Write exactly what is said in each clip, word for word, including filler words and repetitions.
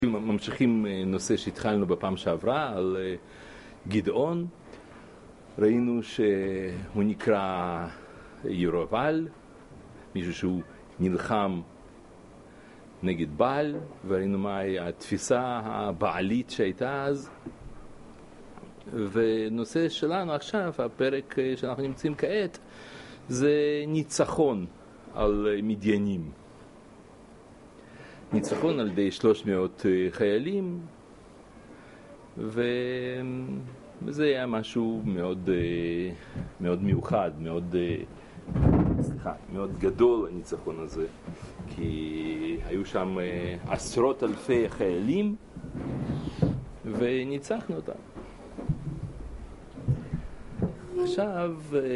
ממשיכים נושא שהתחלנו בפעם שעברה על גדעון. ראינו שהוא נקרא ירבעל, מישהו שהוא נלחם נגד בעל, וראינו מהי התפיסה הבעלית שהייתה אז. ונושא שלנו עכשיו, הפרק שאנחנו נמצאים כעת, זה ניצחון על מדיינים. ניצחון על ידי שלוש מאות חיילים, וזה היה משהו מאוד, מאוד מיוחד, מאוד, סליחה, מאוד גדול הניצחון הזה, כי היו שם עשרות אלפי חיילים, וניצחנו אותם. עכשיו,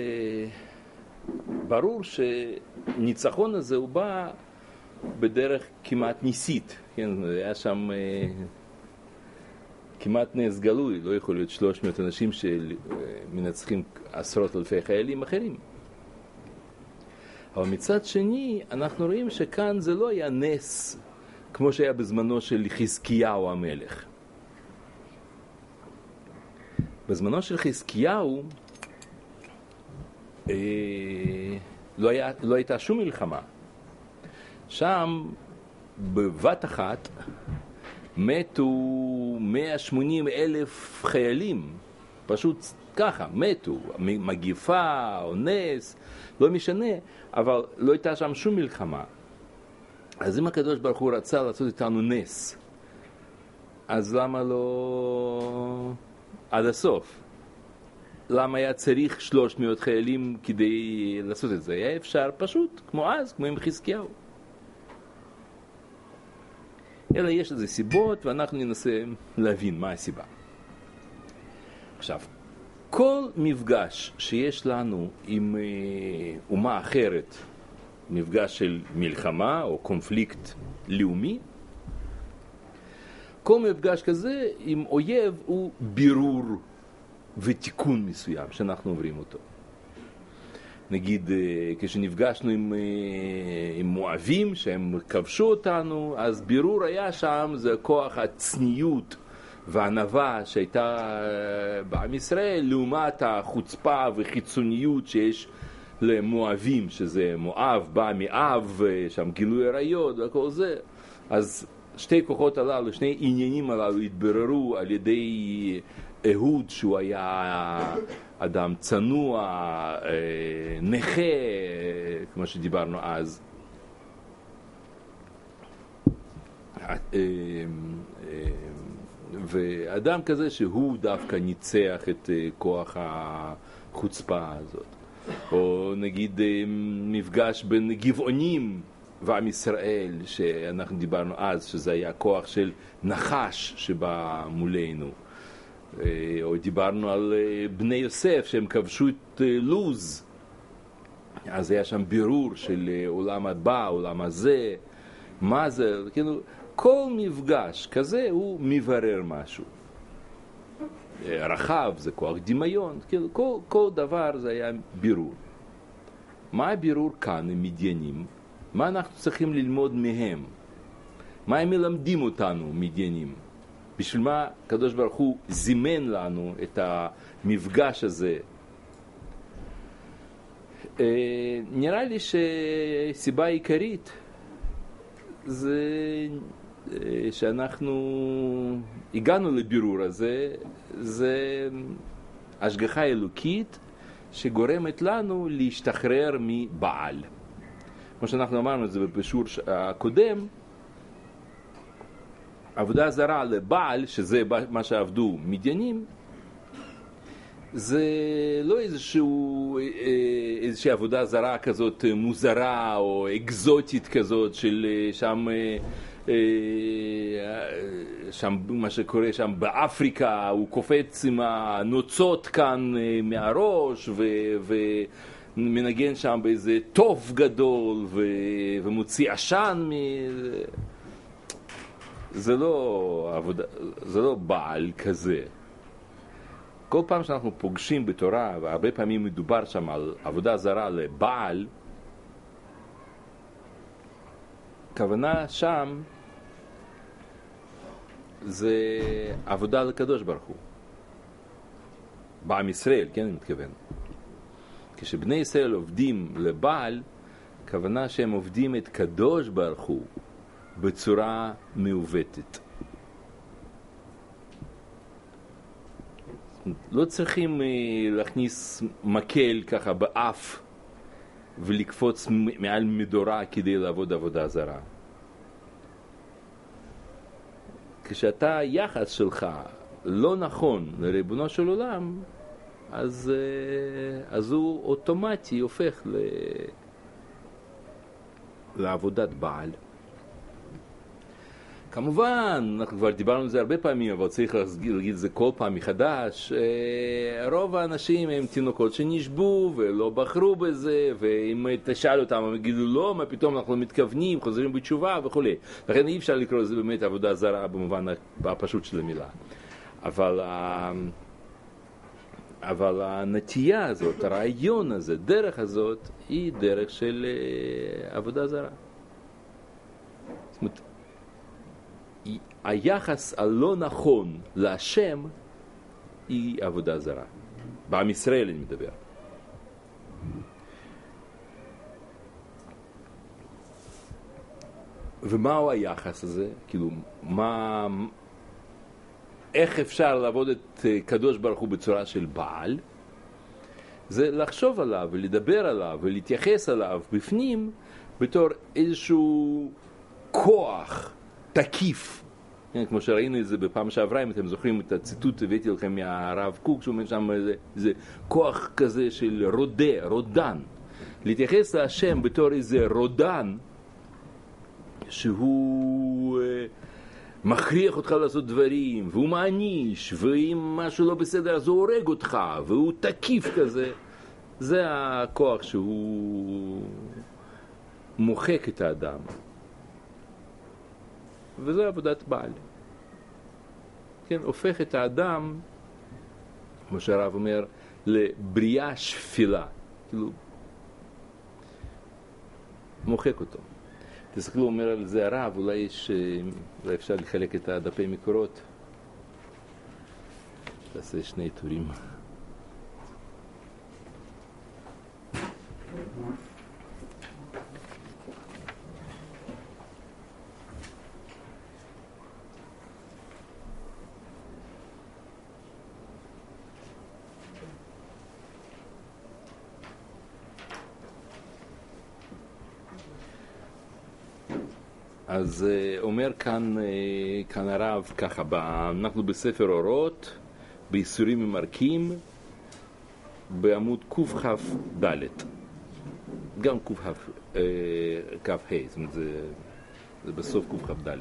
ברור שניצחון הזה הוא בא בדרך כמעט ניסית, כן, היה שם אה, כמעט נס גלוי, לא יכול להיות שלוש מאות אנשים שמנצחים עשרות אלפי חיילים אחרים. אבל מצד שני, אנחנו רואים שכאן זה לא היה נס כמו שהיה בזמנו של חזקיהו המלך. בזמנו של חזקיהו אה, לא, היה, לא הייתה שום מלחמה. שם בבת אחת מתו מאה ושמונים אלף חיילים, פשוט ככה, מתו, מגיפה או נס, לא משנה, אבל לא הייתה שם שום מלחמה. אז אם הקדוש ברוך הוא רצה לעשות איתנו נס, אז למה לא עד הסוף? למה היה צריך שלוש מאות חיילים כדי לעשות את זה? היה אפשר פשוט, כמו אז, כמו עם חזקיהו. אלא יש לזה סיבות, ואנחנו ננסה להבין מה הסיבה. עכשיו, כל מפגש שיש לנו עם אה, אומה אחרת, מפגש של מלחמה או קונפליקט לאומי, כל מפגש כזה עם אויב הוא בירור ותיקון מסוים שאנחנו עוברים אותו. נגיד, כשנפגשנו עם, עם מואבים שהם כבשו אותנו, אז בירור היה שם, זה כוח הצניות והענווה שהייתה בעם ישראל, לעומת החוצפה וחיצוניות שיש למואבים, שזה מואב, בא מאב, שם גילוי עריות וכל זה. אז שתי כוחות הללו, שני עניינים הללו התבררו על ידי אהוד, שהוא היה אדם צנוע, נכה, כמו שדיברנו אז. ואדם כזה שהוא דווקא ניצח את כוח החוצפה הזאת. או נגיד מפגש בין גבעונים ועם ישראל, שאנחנו דיברנו אז, שזה היה כוח של נחש שבא מולנו. או דיברנו על בני יוסף שהם כבשו את לוז, אז היה שם בירור של עולם הבא, עולם הזה, מה זה, כאילו, כל מפגש כזה הוא מברר משהו. רחב זה כוח דמיון, כאילו, כל, כל דבר זה היה בירור. מה הבירור כאן עם מדיינים? מה אנחנו צריכים ללמוד מהם? מה הם מלמדים אותנו מדיינים? בשביל מה הקדוש ברוך הוא זימן לנו את המפגש הזה? אה, נראה לי שסיבה עיקרית זה אה, שאנחנו הגענו לבירור הזה, זה השגחה אלוקית שגורמת לנו להשתחרר מבעל. כמו שאנחנו אמרנו את זה בשיעור הקודם, עבודה זרה לבעל, שזה מה שעבדו מדיינים, זה לא איזשהו, איזושהי עבודה זרה כזאת מוזרה או אקזוטית כזאת של שם, שם מה שקורה שם באפריקה, הוא קופץ עם הנוצות כאן מהראש ו, ומנגן שם באיזה טוב גדול ו, ומוציא עשן מ... זה לא עבודה, זה לא בעל כזה. כל פעם שאנחנו פוגשים בתורה, והרבה פעמים מדובר שם על עבודה זרה לבעל, כוונה שם זה עבודה לקדוש ברוך הוא. בעם ישראל, כן, אני מתכוון. כשבני ישראל עובדים לבעל, כוונה שהם עובדים את קדוש ברוך הוא בצורה מעוותת. לא צריכים להכניס מקל ככה באף ולקפוץ מעל מדורה כדי לעבוד עבודה זרה. כשאתה יחס שלך לא נכון לריבונו של עולם, אז, אז הוא אוטומטי הופך ל... לעבודת בעל. כמובן, אנחנו כבר דיברנו על זה הרבה פעמים, אבל צריך להגיד את זה כל פעם מחדש. רוב האנשים הם תינוקות שנשבו ולא בחרו בזה, ואם תשאל אותם, הם יגידו לא, מה פתאום אנחנו מתכוונים, חוזרים בתשובה וכו'. לכן אי אפשר לקרוא לזה באמת עבודה זרה במובן הפשוט של המילה. אבל, אבל הנטייה הזאת, הרעיון הזה, דרך הזאת, היא דרך של עבודה זרה. זאת אומרת, היחס הלא נכון להשם היא עבודה זרה. בעם ישראל אני מדבר. ומהו היחס הזה? כאילו, מה... איך אפשר לעבוד את קדוש ברוך הוא בצורה של בעל? זה לחשוב עליו ולדבר עליו ולהתייחס עליו בפנים בתור איזשהו כוח תקיף. כן, כמו שראינו את זה בפעם שעברה, אם אתם זוכרים את הציטוט, הבאתי לכם מהרב קוק, שהוא אומר שם איזה, איזה כוח כזה של רודה, רודן. להתייחס להשם בתור איזה רודן, שהוא אה, מכריח אותך לעשות דברים, והוא מעניש, ואם משהו לא בסדר אז הוא הורג אותך, והוא תקיף כזה. זה הכוח שהוא מוחק את האדם. וזה עבודת בעל. כן, הופך את האדם, כמו שהרב אומר, לבריאה שפילה. כאילו, מוחק אותו. תסתכלו, אומר על זה הרב, אולי, יש, אולי אפשר לחלק את הדפי מקורות. תעשה שני טורים. אז אומר כאן, כאן הרב ככה, אנחנו בספר אורות, ביסורים ממרקים, בעמוד קוף ד', גם קוף ה', זאת אומרת, זה, זה בסוף קוף ד'.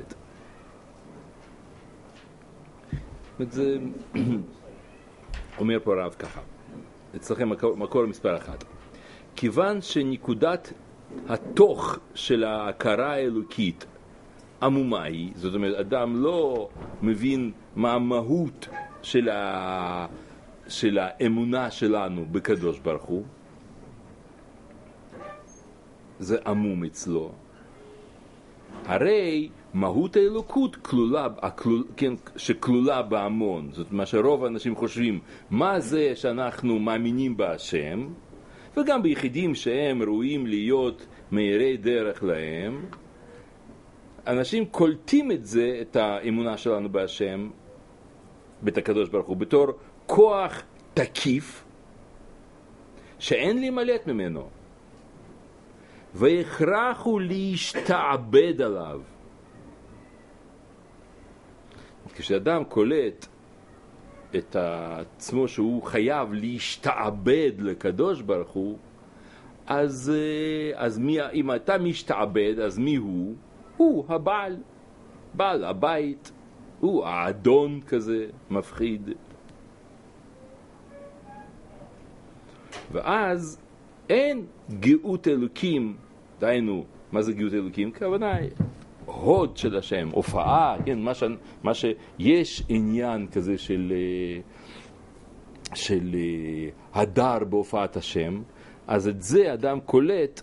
זה אומר פה הרב ככה, אצלכם מקור, מקור מספר אחת. כיוון שנקודת התוך של ההכרה האלוקית עמומה היא, זאת אומרת, אדם לא מבין מה המהות של, ה... של האמונה שלנו בקדוש ברוך הוא, זה עמום אצלו. הרי מהות האלוקות כלולה, הכלול, כן, שכלולה בהמון, זאת מה שרוב האנשים חושבים, מה זה שאנחנו מאמינים בהשם, וגם ביחידים שהם ראויים להיות מאירי דרך להם, אנשים קולטים את זה, את האמונה שלנו בהשם, בית הקדוש ברוך הוא, בתור כוח תקיף, שאין להימלט ממנו. והכרחו להשתעבד עליו. כשאדם קולט את עצמו שהוא חייב להשתעבד לקדוש ברוך הוא, אז, אז מי, אם אתה משתעבד, אז מי הוא? הוא הבעל, בעל הבית, הוא האדון כזה, מפחיד. ואז אין גאות אלוקים, דיינו, מה זה גאות אלוקים? כוונה, הוד של השם, הופעה, כן, מה, ש, מה שיש עניין כזה של, של הדר בהופעת השם, אז את זה אדם קולט,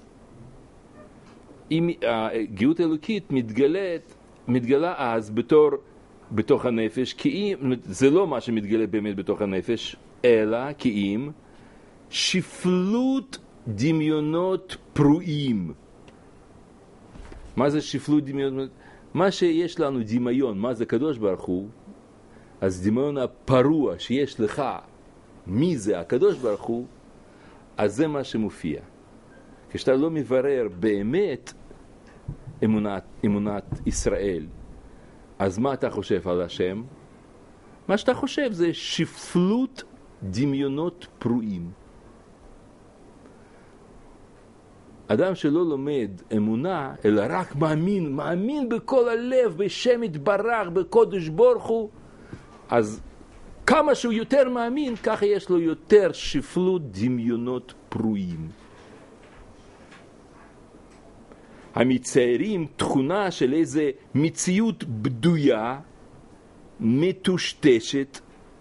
אם הגאות אלוקית מתגלית, מתגלה אז בתור בתוך הנפש, כי אם, זה לא מה שמתגלה באמת בתוך הנפש, אלא כי אם שפלות דמיונות פרועים. מה זה שפלות דמיונות? מה שיש לנו דמיון, מה זה קדוש ברוך הוא, אז דמיון הפרוע שיש לך, מי זה הקדוש ברוך הוא, אז זה מה שמופיע. כשאתה לא מברר באמת אמונת, אמונת ישראל, אז מה אתה חושב על השם? מה שאתה חושב זה שפלות דמיונות פרועים. אדם שלא לומד אמונה, אלא רק מאמין, מאמין בכל הלב, בשם יתברך, בקודש ברוך הוא, אז כמה שהוא יותר מאמין, ככה יש לו יותר שפלות דמיונות פרועים. המציירים תכונה של איזה מציאות בדויה, מטושטשת,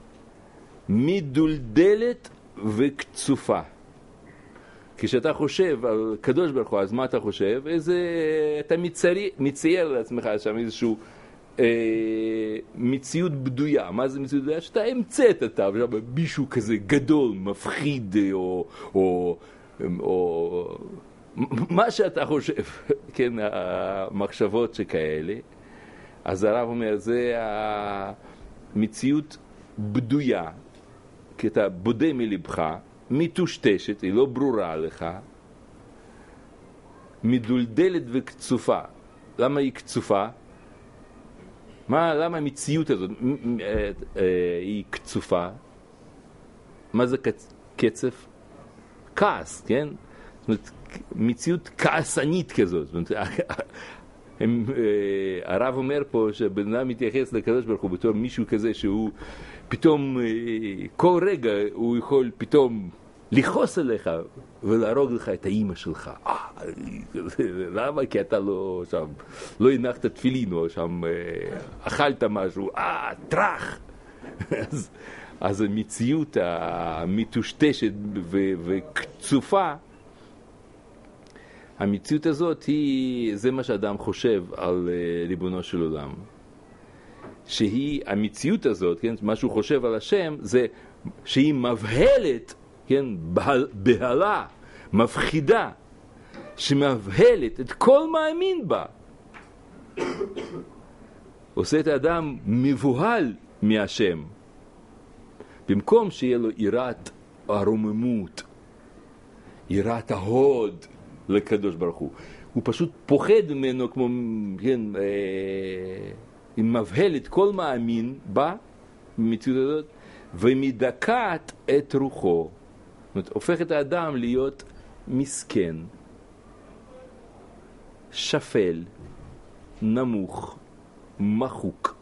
מדולדלת וקצופה. כשאתה חושב על קדוש ברוך הוא, אז מה אתה חושב? איזה, אתה מצייר, מצייר לעצמך שם איזשהו אה, מציאות בדויה. מה זה מציאות בדויה? שאתה המצאת אותה, מישהו כזה גדול, מפחיד, או, או, או מה שאתה חושב, כן, המחשבות שכאלה. אז הרב אומר, זה המציאות בדויה, כי אתה בודה מלבך, מטושטשת, היא לא ברורה לך, מדולדלת וקצופה. למה היא קצופה? מה, למה המציאות הזאת היא קצופה? מה זה קצף? כעס, כן? זאת אומרת, מציאות כעסנית כזאת. זאת אומרת, הם, הרב אומר פה שבן אדם מתייחס לקדוש ברוך הוא בתור מישהו כזה שהוא פתאום, כל רגע הוא יכול פתאום לכעוס עליך ולהרוג לך את האמא שלך. למה? כי אתה לא שם, לא הנחת תפילין או שם אכלת משהו, אה, טרח. אז, אז המציאות המטושטשת וקצופה, המציאות הזאת היא, זה מה שאדם חושב על ריבונו של עולם. שהיא, המציאות הזאת, כן, מה שהוא חושב על השם, זה שהיא מבהלת, כן, בהלה, מפחידה, שמבהלת את כל מאמין בה. עושה את האדם מבוהל מהשם. במקום שיהיה לו יראת הרוממות, יראת ההוד, לקדוש ברוך הוא. הוא פשוט פוחד ממנו כמו, כן, אה, היא מבהלת כל מאמין בה, במציאות הזאת, ומדכאת את רוחו. זאת אומרת, הופך את האדם להיות מסכן, שפל, נמוך, מחוק.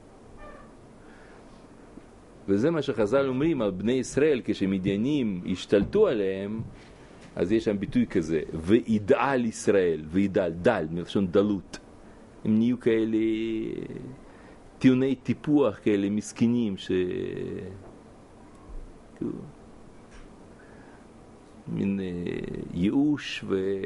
וזה מה שחז"ל אומרים על בני ישראל, כשמדיינים השתלטו עליהם, אז יש שם ביטוי כזה, וידעל ישראל, וידעל, דל, מלשון דלות. הם נהיו כאלה טיעוני טיפוח, כאלה מסכנים, ש... מין ייאוש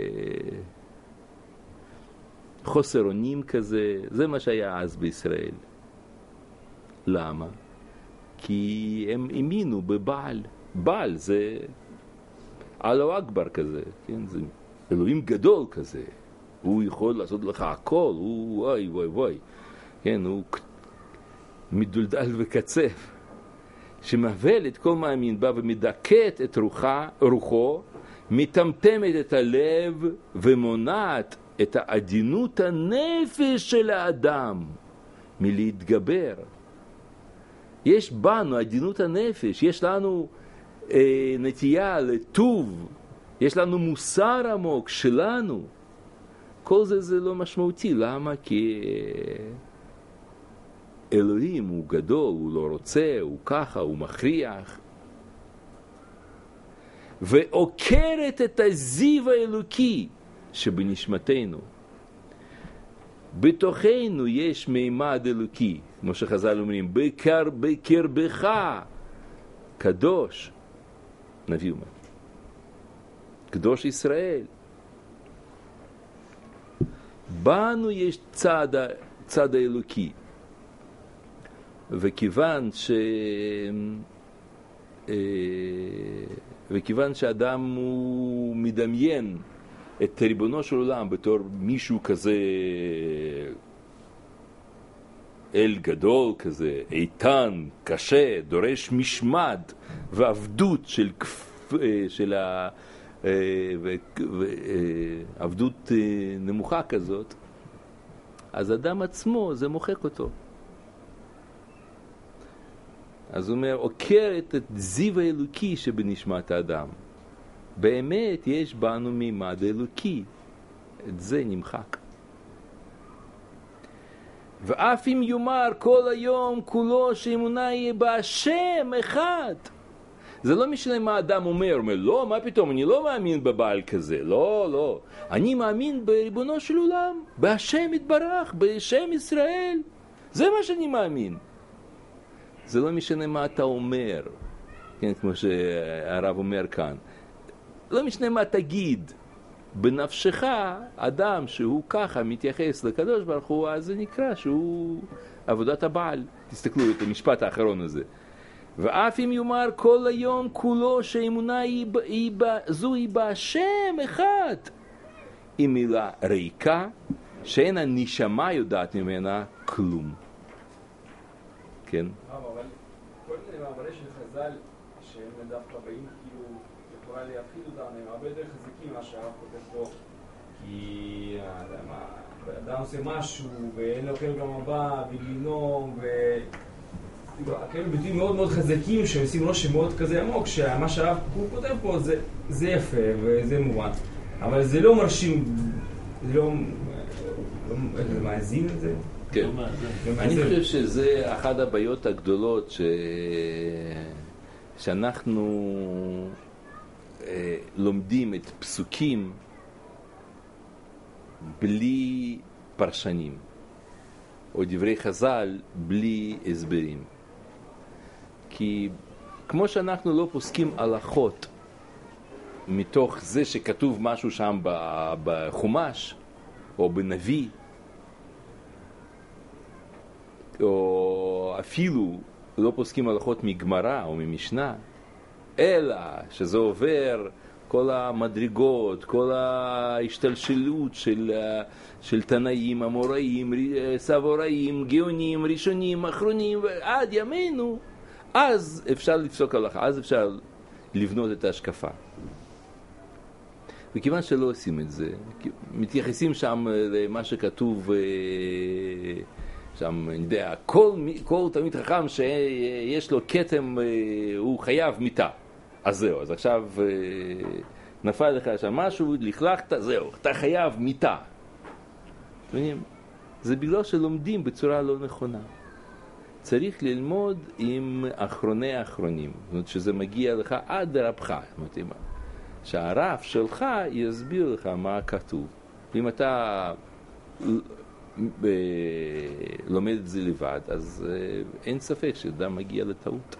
וחוסר אונים כזה. זה מה שהיה אז בישראל. למה? כי הם האמינו בבעל. בעל זה אלוהו אכבר כזה, כן? זה אלוהים גדול כזה. הוא יכול לעשות לך הכל, הוא וואי וואי וואי. כן, הוא מדולדל וקצף. שמבהל את כל מאמין בה ומדכאת את רוחה, רוחו, מטמטמת את הלב ומונעת את העדינות הנפש של האדם מלהתגבר. יש בנו עדינות הנפש, יש לנו אה, נטייה לטוב, יש לנו מוסר עמוק שלנו. כל זה זה לא משמעותי. למה? כי אלוהים הוא גדול, הוא לא רוצה, הוא ככה, הוא מכריח. ועוקרת את הזיו האלוקי שבנשמתנו. בתוכנו יש מימד אלוקי, כמו שחז"ל אומרים, בקר, בקרבך, קדוש, נביא אומר, קדוש ישראל. בנו יש צד, צד האלוקי. וכיוון ש... וכיוון שאדם הוא מדמיין את ריבונו של עולם בתור מישהו כזה אל גדול כזה, איתן, קשה, דורש משמד ועבדות של, של ה... ועבדות נמוכה כזאת, אז אדם עצמו זה מוחק אותו. אז הוא אומר, עוקר את זיו האלוקי שבנשמת האדם. באמת יש בנו מימד אלוקי. את זה נמחק. ואף אם יאמר כל היום כולו שאמונה יהיה בהשם אחד. זה לא משנה מה האדם אומר, אומר, לא, מה פתאום, אני לא מאמין בבעל כזה, לא, לא. אני מאמין בריבונו של עולם, בהשם יתברך, בשם ישראל. זה מה שאני מאמין. זה לא משנה מה אתה אומר, כן, כמו שהרב אומר כאן. לא משנה מה תגיד. בנפשך, אדם שהוא ככה מתייחס לקדוש ברוך הוא, אז זה נקרא שהוא עבודת הבעל. תסתכלו את המשפט האחרון הזה. ואף אם יאמר כל היום כולו שהאמונה היא, היא, זו היא בהשם אחד, היא מילה ריקה, שאין הנשמה יודעת ממנה כלום. כן? אבל כל מיני מאמרי של חז"ל שהם דווקא באים כאילו יכולה להפחיד אותנו, הם הרבה יותר חזקים מה שהרב כותב פה, כי האדם עושה משהו ואין לו כאלה גם הבא ולנום ו... כאלה ביטויים מאוד מאוד חזקים שעושים רושם מאוד כזה עמוק, שמה שהרב כותב פה זה, זה יפה וזה מובן, אבל זה לא מרשים, זה לא... זה מאזין את זה? כן. אני חושב שזה אחת הבעיות הגדולות ש... שאנחנו אה, לומדים את פסוקים בלי פרשנים, או דברי חז"ל בלי הסברים. כי כמו שאנחנו לא פוסקים הלכות מתוך זה שכתוב משהו שם בחומש או בנביא, או אפילו לא פוסקים הלכות מגמרא או ממשנה, אלא שזה עובר כל המדרגות, כל ההשתלשלות של, של תנאים, אמוראים, סבוראים, גאונים, ראשונים, אחרונים, עד ימינו, אז אפשר לפסוק הלכה, אז אפשר לבנות את ההשקפה. וכיוון שלא עושים את זה, מתייחסים שם למה שכתוב שם, אני יודע, כל, כל תלמיד חכם שיש לו כתם, הוא חייב מיתה. אז זהו, אז עכשיו נפל לך שם משהו, לכלכת, זהו, אתה חייב מיתה. זה בגלל שלומדים בצורה לא נכונה. צריך ללמוד עם אחרוני האחרונים, זאת אומרת שזה מגיע לך עד רבך, זאת אומרת, שהרב שלך יסביר לך מה כתוב. ואם אתה לומד את זה לבד, אז אין ספק שאדם מגיע לטעות.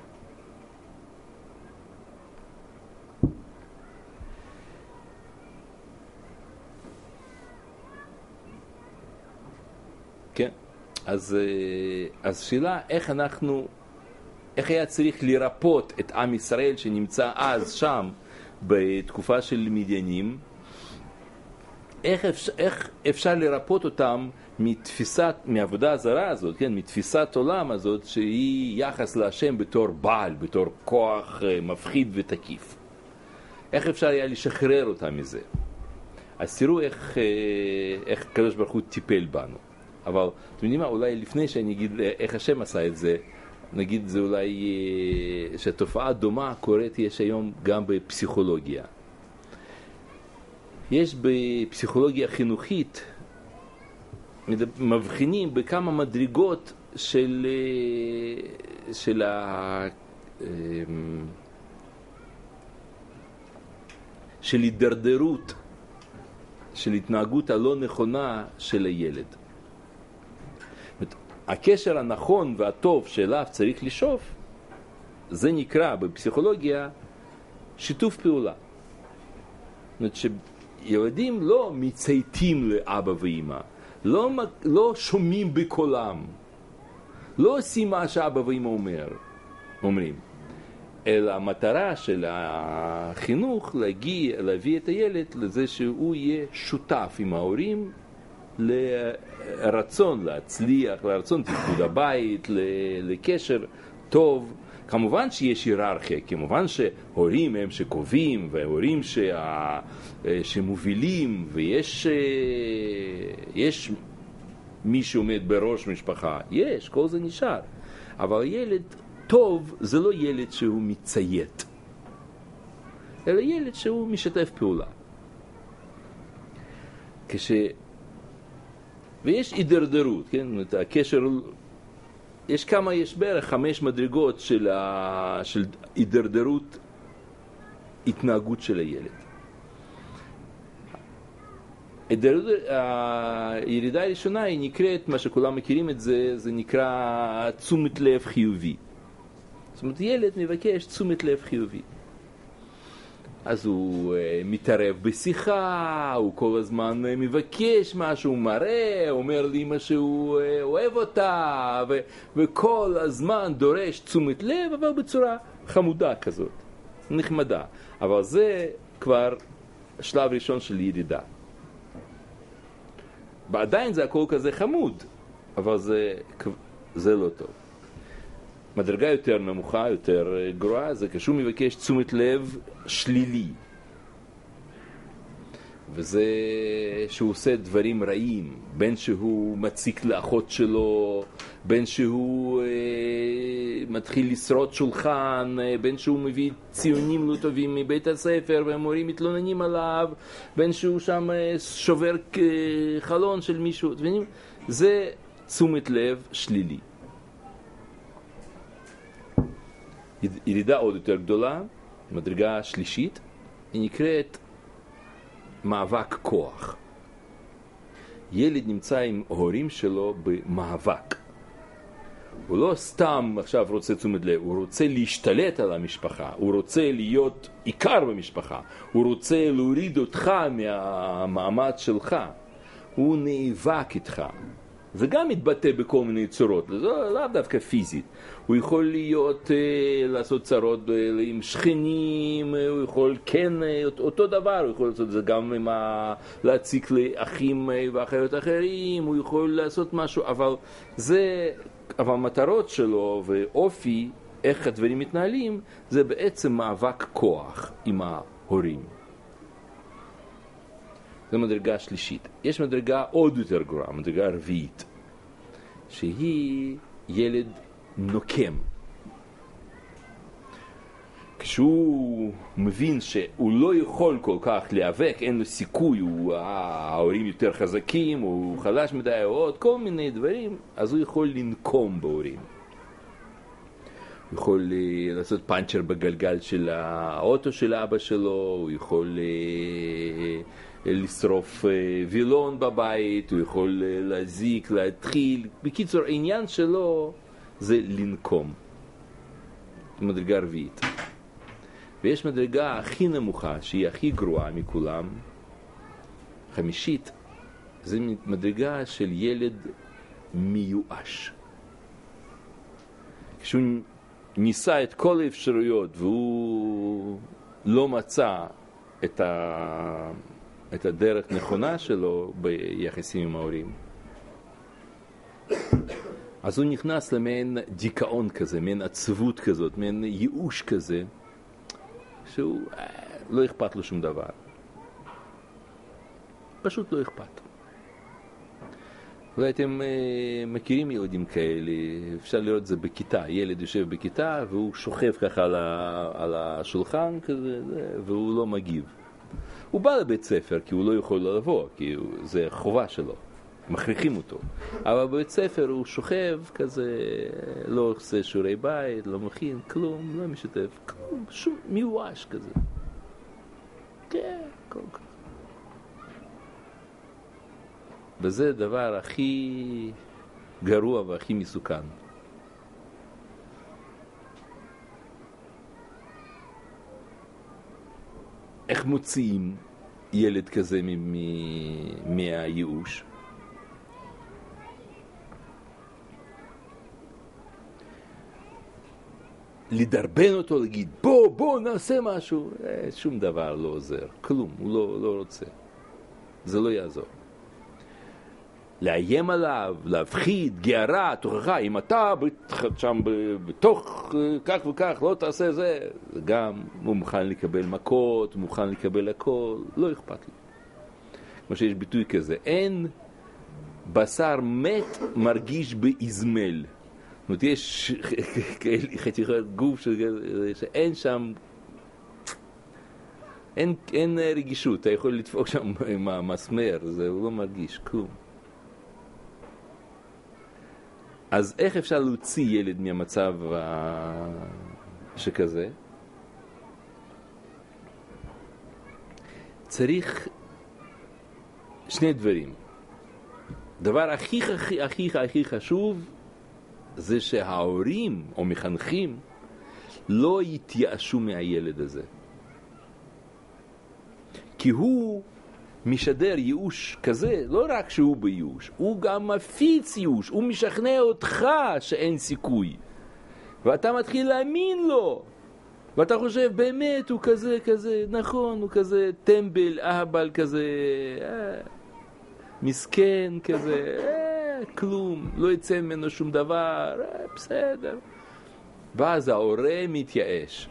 כן, אז, אז שאלה איך אנחנו, איך היה צריך לרפות את עם ישראל שנמצא אז שם בתקופה של מדיינים, איך אפשר, איך אפשר לרפות אותם מתפיסת, מעבודה הזרה הזאת, כן, מתפיסת עולם הזאת שהיא יחס להשם בתור בעל, בתור כוח מפחיד ותקיף. איך אפשר היה לשחרר אותם מזה? אז תראו איך, איך הקדוש ברוך הוא טיפל בנו. אבל אתם יודעים מה, אולי לפני שאני אגיד איך השם עשה את זה, נגיד זה אולי שהתופעה דומה קורית יש היום גם בפסיכולוגיה. יש בפסיכולוגיה חינוכית מבחינים בכמה מדרגות של של ה של הידרדרות, של התנהגות הלא נכונה של הילד. הקשר הנכון והטוב שאליו צריך לשאוף, זה נקרא בפסיכולוגיה שיתוף פעולה. זאת אומרת שילדים לא מצייתים לאבא ואמא, לא, לא שומעים בקולם, לא עושים מה שאבא ואמא אומר, אומרים. אלא המטרה של החינוך להגיע, להביא את הילד לזה שהוא יהיה שותף עם ההורים לרצון להצליח, לרצון תפקוד הבית, לקשר טוב. כמובן שיש היררכיה, כמובן שהורים הם שקובעים והורים שה, שמובילים ויש יש מי שעומד בראש משפחה, יש, כל זה נשאר. אבל ילד טוב זה לא ילד שהוא מציית, אלא ילד שהוא משתף פעולה. כש... ויש הידרדרות, כן? הקשר, יש כמה, יש בערך חמש מדרגות של, ה... של הידרדרות התנהגות של הילד. הירידה הראשונה היא נקראת, מה שכולם מכירים את זה, זה נקרא תשומת לב חיובי. זאת אומרת, ילד מבקש תשומת לב חיובי. אז הוא uh, מתערב בשיחה, הוא כל הזמן uh, מבקש משהו, הוא מראה, אומר לי מה שהוא uh, אוהב אותה, ו- וכל הזמן דורש תשומת לב, אבל בצורה חמודה כזאת, נחמדה. אבל זה כבר שלב ראשון של ירידה. ועדיין זה הכל כזה חמוד, אבל זה, זה לא טוב. מדרגה יותר נמוכה, יותר גרועה, זה כשהוא מבקש תשומת לב שלילי. וזה שהוא עושה דברים רעים, בין שהוא מציק לאחות שלו, בין שהוא אה, מתחיל לשרוד שולחן, אה, בין שהוא מביא ציונים לא טובים מבית הספר והמורים מתלוננים עליו, בין שהוא שם אה, שובר אה, חלון של מישהו. זה תשומת לב שלילי. ירידה עוד יותר גדולה, מדרגה שלישית, היא נקראת מאבק כוח. ילד נמצא עם הורים שלו במאבק. הוא לא סתם עכשיו רוצה תשומת לב, הוא רוצה להשתלט על המשפחה, הוא רוצה להיות עיקר במשפחה, הוא רוצה להוריד אותך מהמעמד שלך, הוא נאבק איתך. זה גם מתבטא בכל מיני צורות, זה לא דווקא פיזית. הוא יכול להיות, לעשות צרות עם שכנים, הוא יכול כן, אותו דבר, הוא יכול לעשות זה גם עם ה... להציק לאחים ואחיות אחרים, הוא יכול לעשות משהו, אבל זה, אבל המטרות שלו ואופי, איך הדברים מתנהלים, זה בעצם מאבק כוח עם ההורים. זו מדרגה שלישית. יש מדרגה עוד יותר גרועה, מדרגה רביעית, שהיא ילד נוקם. כשהוא מבין שהוא לא יכול כל כך להיאבק, אין לו סיכוי, הוא, ההורים יותר חזקים, הוא חלש מדי, או עוד כל מיני דברים, אז הוא יכול לנקום בהורים. הוא יכול לעשות פאנצ'ר בגלגל של האוטו של אבא שלו, הוא יכול לשרוף וילון בבית, הוא יכול להזיק, להתחיל. בקיצור, העניין שלו זה לנקום. מדרגה רביעית. ויש מדרגה הכי נמוכה, שהיא הכי גרועה מכולם, חמישית, זה מדרגה של ילד מיואש. כשהוא ניסה את כל האפשרויות והוא לא מצא את, ה... את הדרך נכונה שלו ביחסים עם ההורים, אז הוא נכנס למעין דיכאון כזה, מעין עצבות כזאת, מעין ייאוש כזה, שהוא לא אכפת לו שום דבר. פשוט לא אכפת. אולי אתם uh, מכירים ילדים כאלה, אפשר לראות את זה בכיתה, ילד יושב בכיתה והוא שוכב ככה על, ה, על השולחן כזה, והוא לא מגיב. הוא בא לבית ספר כי הוא לא יכול לבוא, כי הוא, זה חובה שלו, מכריחים אותו. אבל בבית ספר הוא שוכב כזה, לא עושה שיעורי בית, לא מכין, כלום, לא משתף, כלום, שום מיואש כזה. כן, כל כך. וזה הדבר הכי גרוע והכי מסוכן. איך מוציאים ילד כזה מ- מ- מהייאוש? לדרבן אותו, להגיד, בוא, בוא, נעשה משהו. אה, שום דבר לא עוזר, כלום, הוא לא, לא רוצה. זה לא יעזור. לאיים עליו, להפחיד, גערה, תוכחה, אם אתה שם בתוך כך וכך לא תעשה זה, גם הוא מוכן לקבל מכות, הוא מוכן לקבל הכל, לא אכפת לי. כמו שיש ביטוי כזה, אין בשר מת מרגיש באזמל. זאת אומרת, יש חתיכת גוף שאין שם, אין, אין רגישות, אתה יכול לדפוק שם עם המסמר, זה הוא לא מרגיש כלום. אז איך אפשר להוציא ילד מהמצב שכזה? צריך שני דברים. דבר הכי הכי הכי הכי חשוב זה שההורים או מחנכים לא יתייאשו מהילד הזה. כי הוא משדר ייאוש כזה, לא רק שהוא בייאוש, הוא גם מפיץ ייאוש, הוא משכנע אותך שאין סיכוי. ואתה מתחיל להאמין לו. ואתה חושב, באמת הוא כזה, כזה, נכון, הוא כזה טמבל, אהבל כזה, אה, מסכן כזה, אה, כלום, לא יצא ממנו שום דבר, אה, בסדר. ואז ההורה מתייאש.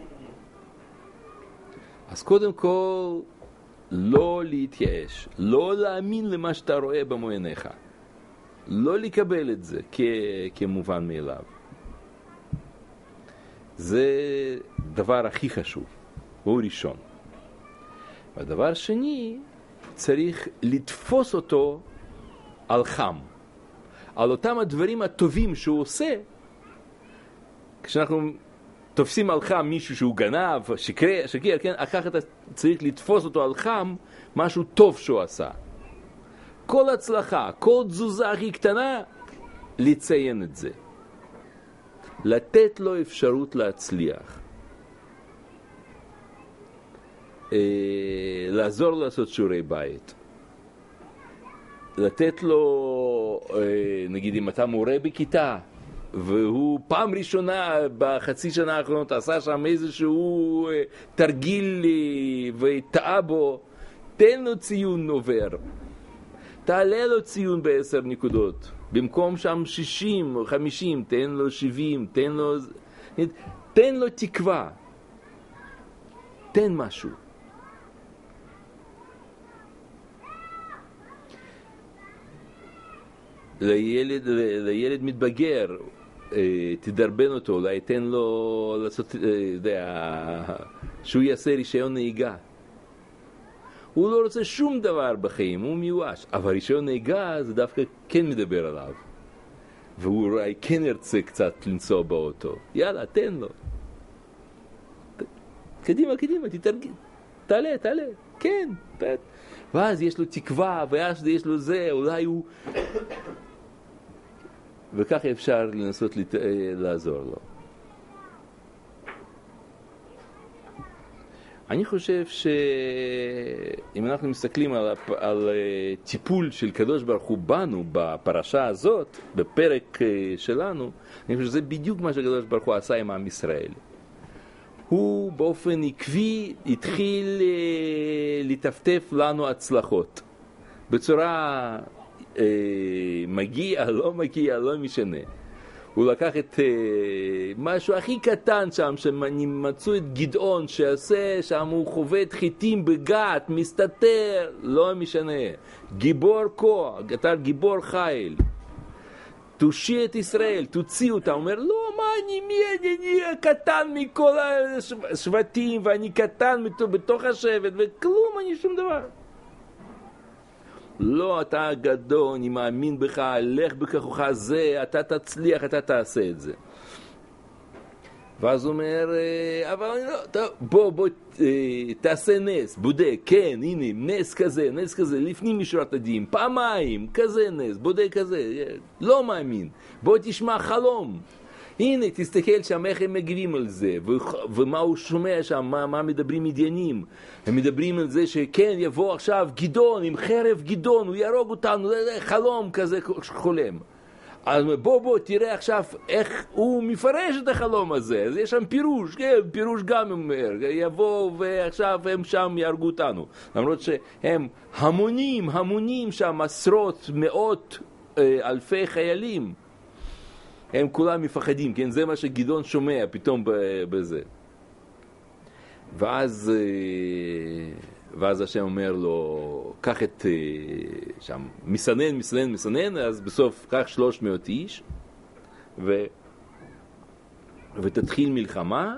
אז קודם כל, לא להתייאש, לא להאמין למה שאתה רואה במו עיניך, לא לקבל את זה כ- כמובן מאליו. זה דבר הכי חשוב, הוא ראשון. והדבר שני, צריך לתפוס אותו על חם, על אותם הדברים הטובים שהוא עושה. כשאנחנו תופסים על חם מישהו שהוא גנב, שקר, שקר, כן, אחר אתה צריך לתפוס אותו על חם, משהו טוב שהוא עשה. כל הצלחה, כל תזוזה הכי קטנה, לציין את זה. לתת לו אפשרות להצליח. אה, לעזור לו לעשות שיעורי בית. לתת לו, אה, נגיד אם אתה מורה בכיתה, והוא פעם ראשונה בחצי שנה האחרונות עשה שם איזשהו אה, תרגיל וטעה בו, תן לו ציון עובר. תעלה לו ציון בעשר נקודות. במקום שם שישים או חמישים, תן לו שבעים, תן לו... תן לו תקווה. תן משהו. לילד, לילד מתבגר, תדרבן אותו, אולי תן לו לעשות, שהוא יעשה רישיון נהיגה. הוא לא רוצה שום דבר בחיים, הוא מיואש. אבל רישיון נהיגה זה דווקא כן מדבר עליו. והוא אולי כן ירצה קצת לנסוע באוטו. יאללה, תן לו. קדימה, קדימה, תתרגיל. תעלה, תעלה. כן. תעלה. ואז יש לו תקווה, ואז יש לו זה, אולי הוא... וכך אפשר לנסות לת... לעזור לו. אני חושב שאם אנחנו מסתכלים על, הפ... על טיפול של קדוש ברוך הוא בנו בפרשה הזאת, בפרק שלנו, אני חושב שזה בדיוק מה שקדוש ברוך הוא עשה עם עם ישראל. הוא באופן עקבי התחיל לטפטף לנו הצלחות. בצורה מגיע, לא מגיע, לא משנה. הוא לקח את משהו הכי קטן שם, שמצאו את גדעון שעשה, שם הוא חובט חיטים בגת, מסתתר, לא משנה. גיבור כוח, אתה גיבור חיל. תושיע את ישראל, תוציא אותה. הוא אומר, לא, מה אני, מי אני, אני קטן מכל השבטים, ואני קטן בתוך השבט, וכלום, אני שום דבר. לא, אתה גדול, אני מאמין בך, לך בכוחך זה, אתה תצליח, אתה תעשה את זה. ואז הוא אומר, אבל אני לא, טוב, בוא, בוא, תעשה נס, בודק, כן, הנה, נס כזה, נס כזה, לפנים משורת הדין, פעמיים, כזה נס, בודק כזה, לא מאמין, בוא תשמע חלום. הנה, תסתכל שם איך הם מגיבים על זה, ו- ומה הוא שומע שם, מה, מה מדברים מדיינים. הם מדברים על זה שכן, יבוא עכשיו גדעון, עם חרב גדעון, הוא ירוג אותנו, חלום כזה חולם. אז בוא בוא תראה עכשיו איך הוא מפרש את החלום הזה, אז יש שם פירוש, כן, פירוש גם אומר, יבוא ועכשיו הם שם יהרגו אותנו, למרות שהם המונים, המונים שם, עשרות, מאות, אלפי חיילים, הם כולם מפחדים, כן, זה מה שגדעון שומע פתאום בזה. ואז, ואז השם אומר לו, קח את שם, מסנן, מסנן, מסנן, אז בסוף קח שלוש מאות איש, ו, ותתחיל מלחמה,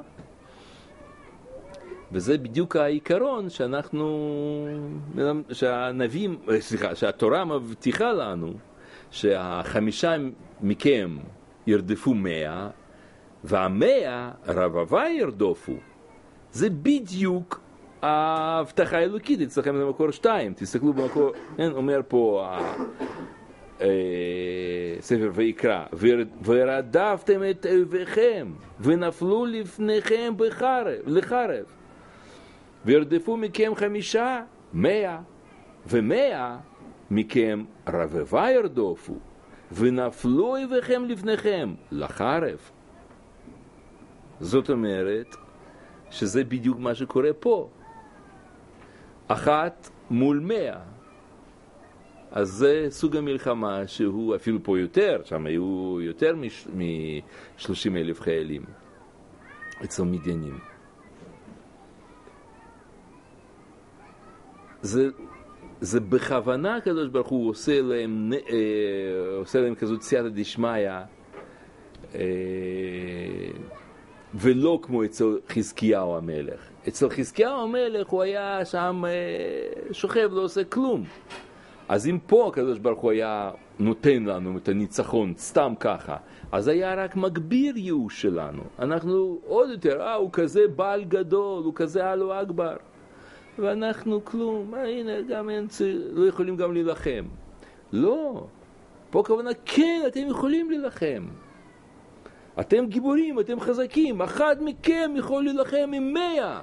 וזה בדיוק העיקרון שאנחנו, שהנביאים, סליחה, שהתורה מבטיחה לנו, שהחמישה מכם ירדפו מאה, והמאה רבבה ירדופו. זה בדיוק ההבטחה האלוקית, אצלכם זה מקור שתיים, תסתכלו במקור, כן, אומר פה ספר ויקרא, ורדפתם את אויביכם, ונפלו לפניכם לחרב, וירדפו מכם חמישה, מאה, ומאה מכם רבבה ירדופו, ונפלו אויביכם לפניכם לחרב. זאת אומרת, שזה בדיוק מה שקורה פה. אחת מול מאה. אז זה סוג המלחמה שהוא אפילו פה יותר, שם היו יותר מ-שלושים אלף חיילים אצל מדיינים. זה, זה בכוונה הקדוש ברוך הוא עושה להם, אה, עושה להם כזאת סייעתא דשמיא, אה, ולא כמו אצל חזקיהו המלך. אצל חזקיהו המלך הוא היה שם שוכב, לא עושה כלום. אז אם פה הקדוש ברוך הוא היה נותן לנו את הניצחון סתם ככה, אז היה רק מגביר ייאוש שלנו. אנחנו עוד יותר, אה, הוא כזה בעל גדול, הוא כזה אלו אכבר. ואנחנו כלום, אה, הנה, גם אין, לא יכולים גם להילחם. לא. פה כוונה, כן, אתם יכולים להילחם. אתם גיבורים, אתם חזקים, אחד מכם יכול להילחם עם מאה.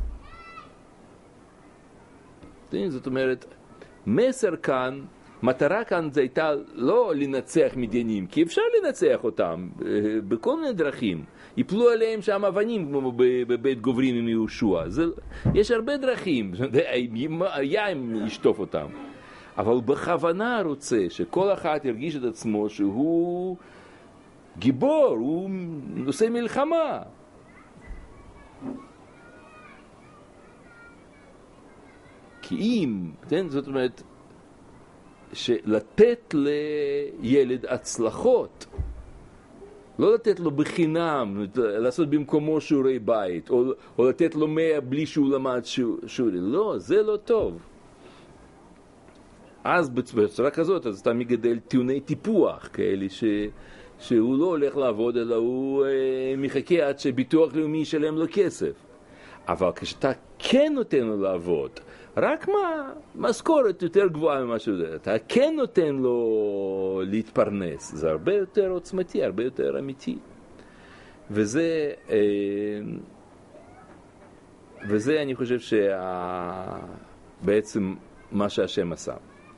זאת אומרת, מסר כאן, מטרה כאן זה הייתה לא לנצח מדיינים, כי אפשר לנצח אותם בכל מיני דרכים. יפלו עליהם שם אבנים כמו בבית גוברין עם יהושע. זה, יש הרבה דרכים, ים ישטוף אותם. אבל בכוונה רוצה שכל אחד ירגיש את עצמו שהוא גיבור, הוא נושא מלחמה. כי אם, כן, זאת אומרת, שלתת לילד הצלחות, לא לתת לו בחינם, לעשות במקומו שיעורי בית, או, או לתת לו מאה בלי שהוא למד שיעורי, לא, זה לא טוב. אז בצורה כזאת, אז אתה מגדל טיעוני טיפוח כאלה ש... שהוא לא הולך לעבוד, אלא הוא אה, מחכה עד שביטוח לאומי ישלם לו כסף. אבל כשאתה כן נותן לו לעבוד, רק מה, משכורת יותר גבוהה ממה שזה, אתה כן נותן לו להתפרנס, זה הרבה יותר עוצמתי, הרבה יותר אמיתי. וזה, אה, וזה אני חושב שבעצם מה שהשם עשה.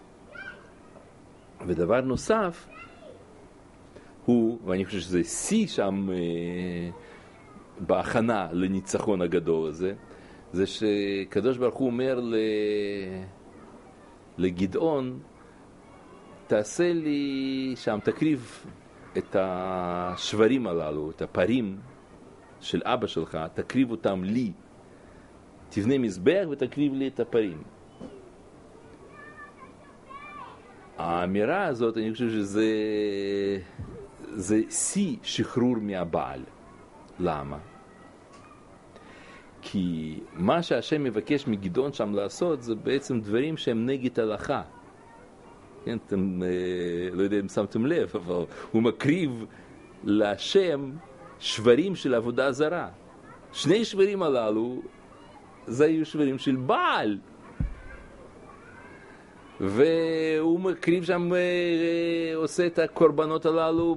ודבר נוסף, הוא, ואני חושב שזה שיא שם אה, בהכנה לניצחון הגדול הזה, זה שקדוש ברוך הוא אומר ל... לגדעון, תעשה לי שם, תקריב את השברים הללו, את הפרים של אבא שלך, תקריב אותם לי, תבנה מזבח ותקריב לי את הפרים. האמירה הזאת, אני חושב שזה זה שיא שחרור מהבעל. למה? כי מה שהשם מבקש מגדעון שם לעשות זה בעצם דברים שהם נגד הלכה. כן, אתם לא יודע אם שמתם לב, אבל הוא מקריב להשם שברים של עבודה זרה. שני שברים הללו זה היו שברים של בעל. והוא מקריב שם, עושה את הקורבנות הללו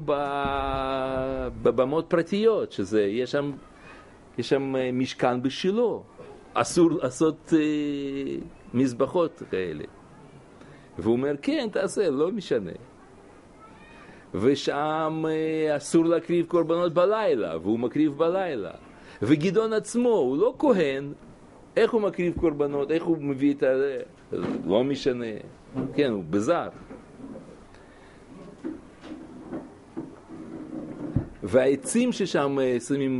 בבמות פרטיות, שזה, יש שם, יש שם משכן בשילו. אסור לעשות אה, מזבחות כאלה. והוא אומר, כן, תעשה, לא משנה. ושם אסור להקריב קורבנות בלילה, והוא מקריב בלילה. וגדעון עצמו, הוא לא כהן, איך הוא מקריב קורבנות, איך הוא מביא את ה... לא משנה, כן, הוא בזר. והעצים ששם שמים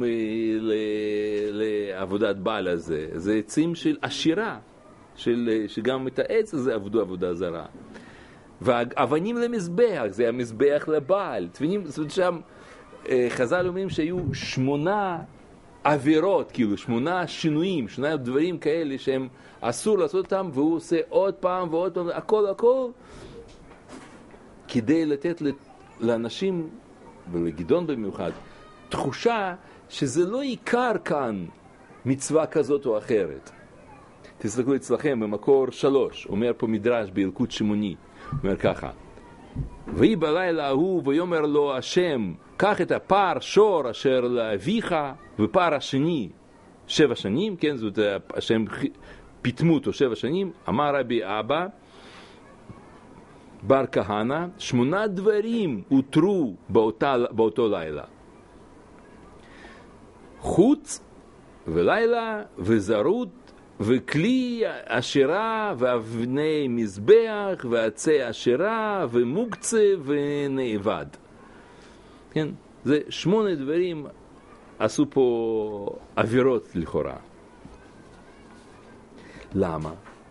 לעבודת בעל הזה, זה עצים של עשירה, של, שגם את העץ הזה עבדו עבודה זרה. והאבנים למזבח, זה המזבח לבעל. זאת אומרת, שם חז"ל אומרים שהיו שמונה עבירות, כאילו שמונה שינויים, שמונה דברים כאלה שהם אסור לעשות אותם, והוא עושה עוד פעם ועוד פעם, הכל הכל, כדי לתת לאנשים, ולגדעון במיוחד, תחושה שזה לא עיקר כאן מצווה כזאת או אחרת. תסתכלו אצלכם במקור שלוש, אומר פה מדרש בילקוט שמוני, אומר ככה, ויהי בלילה ההוא ויאמר לו השם, קח את הפר שור אשר לאביך, ופר השני שבע שנים, כן, זאת השם פיתמו אותו שבע שנים, אמר רבי אבא בר כהנא, שמונה דברים הותרו באותה, באותו לילה. חוץ ולילה וזרות וכלי אשרה ואבני מזבח ועצי אשרה ומוקצה ונאבד. כן, זה שמונה דברים עשו פה עבירות לכאורה. למה?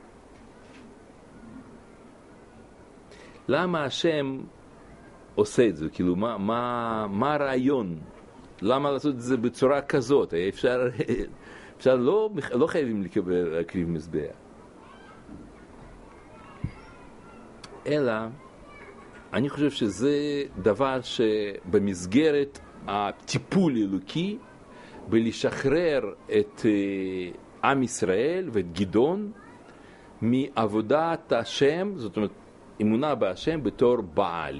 למה השם עושה את זה? כאילו, מה, מה, מה הרעיון? למה לעשות את זה בצורה כזאת? אפשר, אפשר לא, לא חייבים לקבל, להקריב מזבח. אלא, אני חושב שזה דבר שבמסגרת הטיפול אלוקי, בלשחרר את עם ישראל ואת גדעון מעבודת השם, זאת אומרת, אמונה בהשם בתור בעל.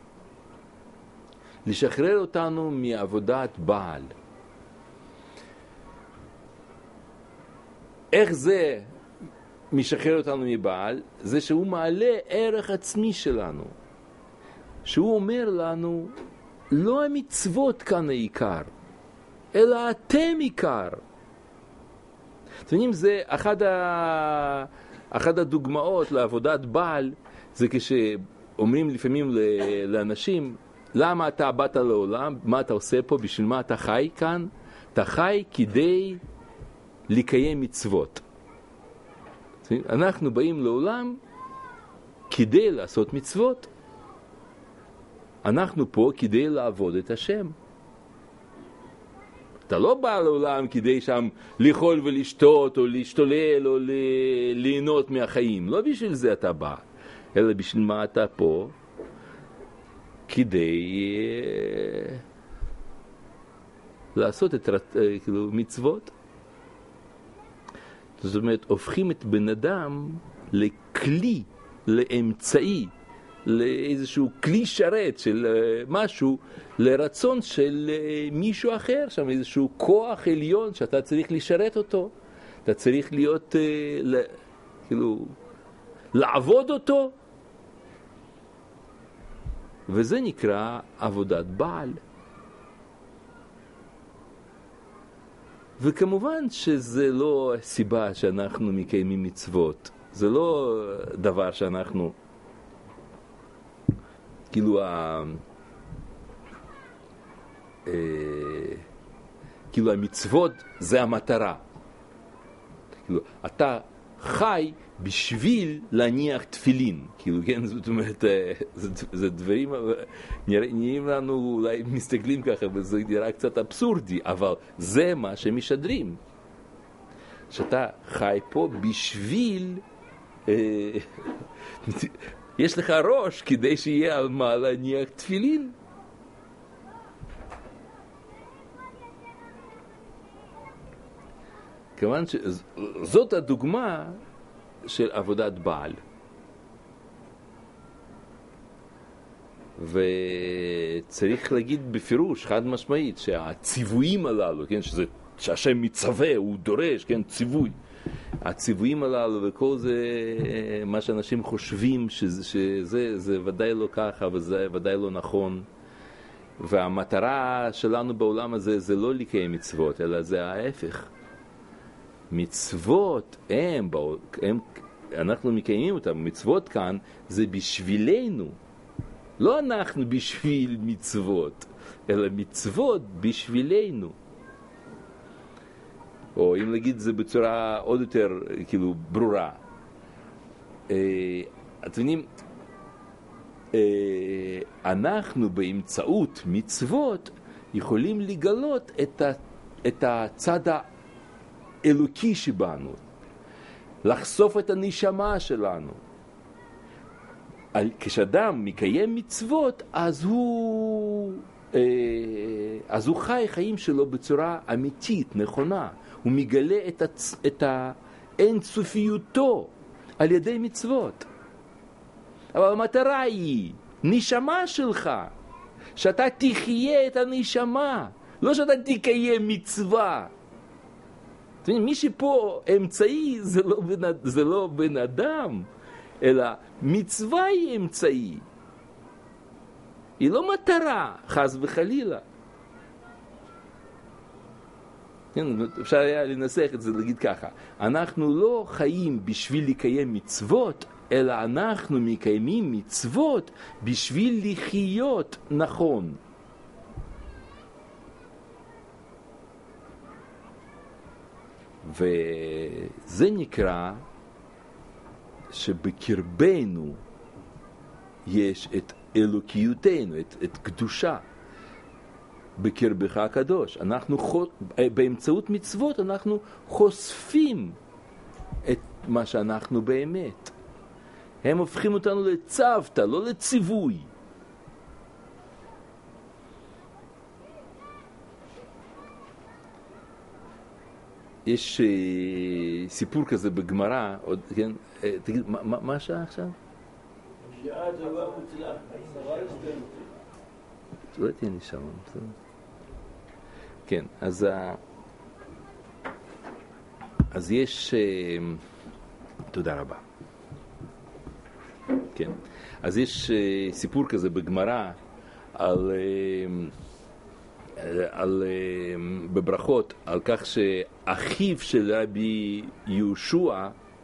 לשחרר אותנו מעבודת בעל. איך זה משחרר אותנו מבעל? זה שהוא מעלה ערך עצמי שלנו. שהוא אומר לנו, לא המצוות כאן העיקר, אלא אתם עיקר. אתם יודעים, זה אחד, ה... אחד הדוגמאות לעבודת בעל, זה כשאומרים לפעמים לאנשים, למה אתה באת לעולם? מה אתה עושה פה? בשביל מה אתה חי כאן? אתה חי כדי לקיים מצוות. אנחנו באים לעולם כדי לעשות מצוות. אנחנו פה כדי לעבוד את השם. אתה לא בא לעולם כדי שם לאכול ולשתות או להשתולל או ליהנות מהחיים. לא בשביל זה אתה בא. אלא בשביל מה אתה פה? כדי לעשות את כאילו, מצוות. זאת אומרת, הופכים את בן אדם לכלי, לאמצעי, לאיזשהו כלי שרת של משהו, לרצון של מישהו אחר, שם איזשהו כוח עליון שאתה צריך לשרת אותו. אתה צריך להיות, כאילו, לעבוד אותו. וזה נקרא עבודת בעל. וכמובן שזה לא הסיבה שאנחנו מקיימים מצוות. זה לא דבר שאנחנו, כאילו, ה... אה... כאילו המצוות זה המטרה. כאילו, אתה חי בשביל להניח תפילין, כאילו, כן, זאת אומרת, זה, זה דברים, נראים לנו, אולי מסתכלים ככה, וזה נראה קצת אבסורדי, אבל זה מה שמשדרים. שאתה חי פה בשביל, אה, יש לך ראש כדי שיהיה על מה להניח תפילין. כמובן שזאת הדוגמה של עבודת בעל. וצריך להגיד בפירוש, חד משמעית, שהציוויים הללו, כן, שזה, שהשם מצווה, הוא דורש, כן, ציווי, הציוויים הללו וכל זה, מה שאנשים חושבים שזה, שזה זה ודאי לא ככה וזה ודאי לא נכון. והמטרה שלנו בעולם הזה זה לא לקיים מצוות, אלא זה ההפך. מצוות הם, הם אנחנו מקיימים אותם, מצוות כאן זה בשבילנו. לא אנחנו בשביל מצוות, אלא מצוות בשבילנו. או אם נגיד זה בצורה עוד יותר כאילו ברורה. אה, אתם יודעים, אה, אנחנו באמצעות מצוות יכולים לגלות את, ה, את הצד האלוקי שבנו, לחשוף את הנשמה שלנו. כשאדם מקיים מצוות, אז הוא, אה, אז הוא חי חיים שלו בצורה אמיתית, נכונה. הוא מגלה את, הצ... את האינסופיותו על ידי מצוות. אבל המטרה היא נשמה שלך, שאתה תחיה את הנשמה, לא שאתה תקיים מצווה. מי שפה אמצעי זה לא בן, זה לא בן אדם, אלא מצווה היא אמצעי. היא לא מטרה, חס וחלילה. אפשר היה לנסח את זה, להגיד ככה, אנחנו לא חיים בשביל לקיים מצוות, אלא אנחנו מקיימים מצוות בשביל לחיות נכון. וזה נקרא שבקרבנו יש את אלוקיותנו, את, את קדושה. בקרבך הקדוש. אנחנו, באמצעות מצוות אנחנו חושפים את מה שאנחנו באמת. הם הופכים אותנו לצוותא, לא לציווי. יש uh, סיפור כזה בגמרא, עוד, כן, uh, תגיד, מה, מה, מה השעה עכשיו? שעה דבר מוצלח, עשרה הסתיים. אולי תהיה לי שם, בסדר? כן, אז, אז יש, תודה רבה. כן, אז יש סיפור כזה בגמרא על, על, בברכות, על כך שאחיו של רבי יהושע,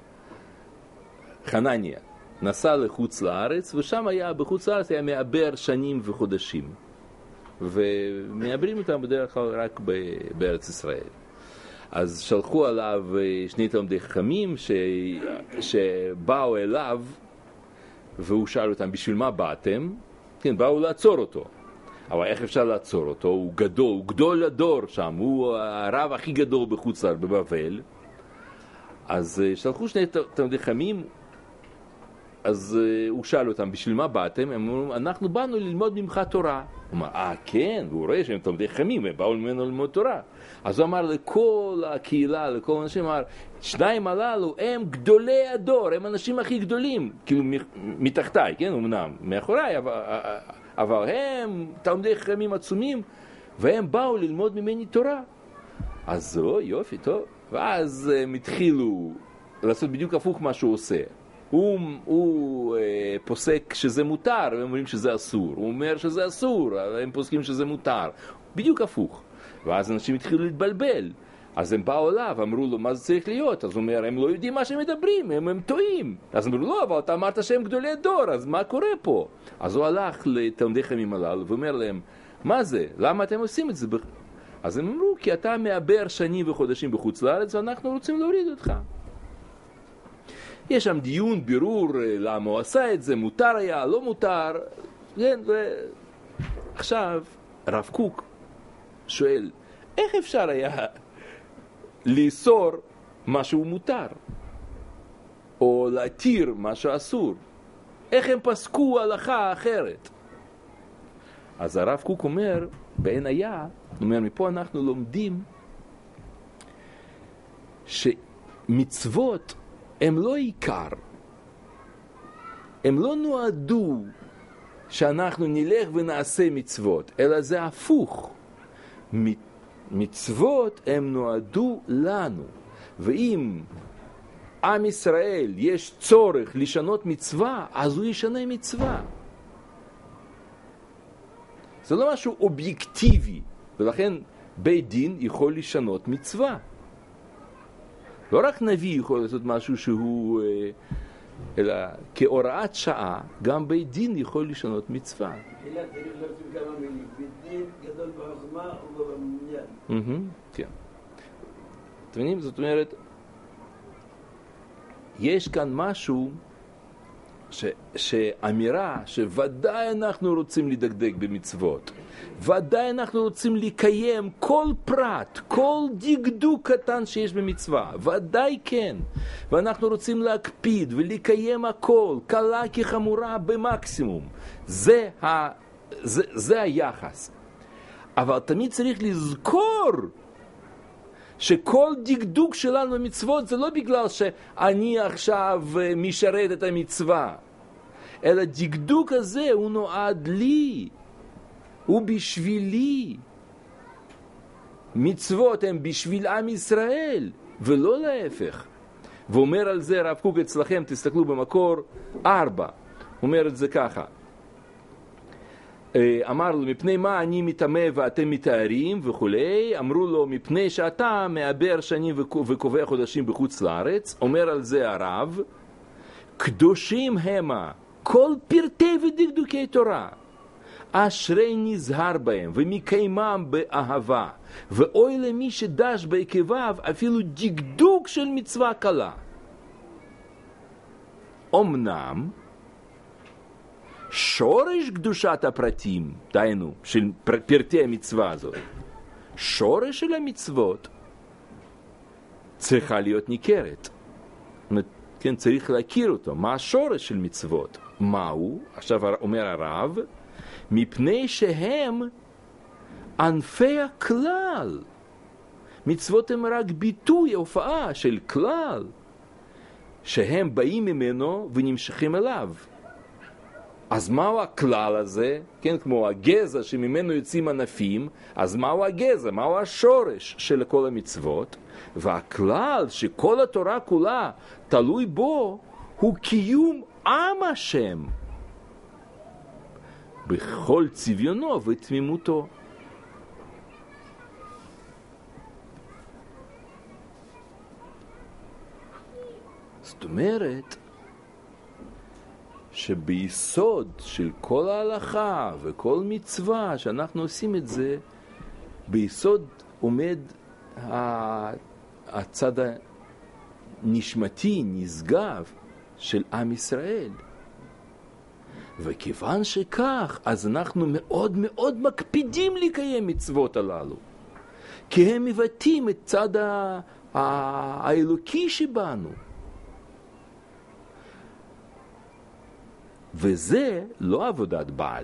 חנניה, נסע לחוץ לארץ, ושם היה, בחוץ לארץ היה מעבר שנים וחודשים. ומעברים אותם בדרך כלל רק בארץ ישראל. אז שלחו עליו שני תלמידי חכמים ש... שבאו אליו, והוא שאל אותם, בשביל מה באתם? כן, באו לעצור אותו. אבל איך אפשר לעצור אותו? הוא גדול, הוא גדול הדור שם, הוא הרב הכי גדול בחוץ לארץ, בבבל. אז שלחו שני תלמידי חכמים, אז uh, הוא שאל אותם, בשביל מה באתם? הם אמרו, אנחנו באנו ללמוד ממך תורה. הוא אמר, אה, כן, והוא רואה שהם תלמידי חכמים, הם באו ממנו ללמוד תורה. אז הוא אמר לכל הקהילה, לכל האנשים, אמר, שניים הללו הם גדולי הדור, הם אנשים הכי גדולים, כאילו מתחתיי, כן, אמנם, מאחוריי, אבל, אבל הם תלמידי חכמים עצומים, והם באו ללמוד ממני תורה. אז זו, יופי, טוב. ואז הם התחילו לעשות בדיוק הפוך מה שהוא עושה. הוא, הוא אה, פוסק שזה מותר, הם אומרים שזה אסור. הוא אומר שזה אסור, הם פוסקים שזה מותר. בדיוק הפוך. ואז אנשים התחילו להתבלבל. אז הם באו אליו, אמרו לו, מה זה צריך להיות? אז הוא אומר, הם לא יודעים מה שהם מדברים, הם, הם טועים. אז אמרו, לא, אבל אתה אמרת שהם גדולי דור, אז מה קורה פה? אז הוא הלך לתלמידי חכמים הללו, ואומר להם, מה זה? למה אתם עושים את זה? אז הם אמרו, כי אתה מעבר שנים וחודשים בחוץ לארץ, ואנחנו רוצים להוריד אותך. יש שם דיון, בירור, למה הוא עשה את זה, מותר היה, לא מותר. כן, ו... עכשיו, הרב קוק שואל, איך אפשר היה לאסור משהו מותר? או להתיר משהו אסור? איך הם פסקו הלכה אחרת? אז הרב קוק אומר, בעין היה, אומר, מפה אנחנו לומדים שמצוות הם לא עיקר. הם לא נועדו שאנחנו נלך ונעשה מצוות, אלא זה הפוך. מצוות הם נועדו לנו. ואם עם ישראל יש צורך לשנות מצווה, אז הוא ישנה מצווה. זה לא משהו אובייקטיבי, ולכן בית דין יכול לשנות מצווה. לא רק נביא יכול לעשות משהו שהוא, אלא כהוראת שעה, גם בית דין יכול לשנות מצווה. תחילה צריך להוסיף כמה מילים. בית דין גדול בחוכמה ובמניין. כן. אתם מבינים? זאת אומרת, יש כאן משהו ש, שאמירה שוודאי אנחנו רוצים לדקדק במצוות, ודאי אנחנו רוצים לקיים כל פרט, כל דקדוק קטן שיש במצווה, ודאי כן, ואנחנו רוצים להקפיד ולקיים הכל, קלה כחמורה במקסימום. זה, ה, זה, זה היחס. אבל תמיד צריך לזכור שכל דקדוק שלנו במצוות זה לא בגלל שאני עכשיו משרת את המצווה, אלא דקדוק הזה הוא נועד לי, הוא בשבילי. מצוות הן בשביל עם ישראל, ולא להפך. ואומר על זה הרב קוק אצלכם, תסתכלו במקור ארבע, אומר את זה ככה. אמר לו, מפני מה אני מתאמה ואתם מתארים וכולי? אמרו לו, מפני שאתה מעבר שנים וקובע חודשים בחוץ לארץ. אומר על זה הרב, קדושים המה כל פרטי ודקדוקי תורה, אשרי נזהר בהם ומקיימם באהבה, ואוי למי שדש בעקביו אפילו דקדוק של מצווה קלה. אמנם שורש קדושת הפרטים, דיינו, של פרטי המצווה הזאת, שורש של המצוות צריכה להיות ניכרת. כן, צריך להכיר אותו. מה השורש של מצוות? מהו? עכשיו אומר הרב, מפני שהם ענפי הכלל. מצוות הם רק ביטוי, הופעה של כלל, שהם באים ממנו ונמשכים אליו. אז מהו הכלל הזה? כן, כמו הגזע שממנו יוצאים ענפים, אז מהו הגזע? מהו השורש של כל המצוות? והכלל שכל התורה כולה תלוי בו הוא קיום עם השם בכל צביונו ותמימותו. זאת אומרת שביסוד של כל ההלכה וכל מצווה שאנחנו עושים את זה, ביסוד עומד הצד הנשמתי, נשגב של עם ישראל. וכיוון שכך, אז אנחנו מאוד מאוד מקפידים לקיים מצוות הללו, כי הם מבטאים את צד האלוקי שבנו. וזה לא עבודת בעל.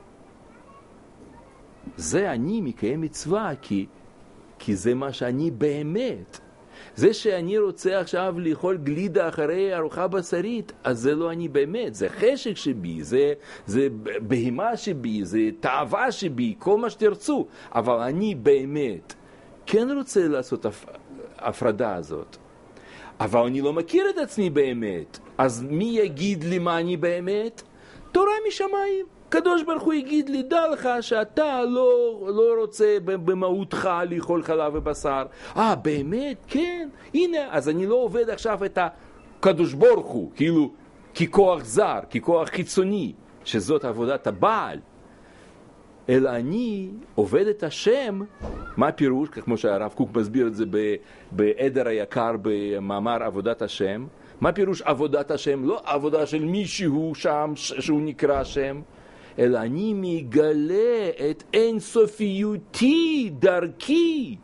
זה אני מקיים מצווה כי, כי זה מה שאני באמת. זה שאני רוצה עכשיו לאכול גלידה אחרי ארוחה בשרית, אז זה לא אני באמת. זה חשק שבי, זה, זה בהמה שבי, זה תאווה שבי, כל מה שתרצו. אבל אני באמת כן רוצה לעשות הפ... הפרדה הזאת. אבל אני לא מכיר את עצמי באמת. אז מי יגיד לי מה אני באמת? תורה משמיים. קדוש ברוך הוא יגיד לי, דע לך שאתה לא, לא רוצה במהותך לאכול חלב ובשר. אה, באמת? כן. הנה, אז אני לא עובד עכשיו את הקדוש ברוך הוא, כאילו, ככוח זר, ככוח חיצוני, שזאת עבודת הבעל. אלא אני עובד את השם. מה הפירוש? כמו שהרב קוק מסביר את זה בעדר היקר במאמר עבודת השם. מה פירוש עבודת השם? לא עבודה של מישהו שם שהוא נקרא השם, אלא אני מגלה את אינסופיותי דרכי.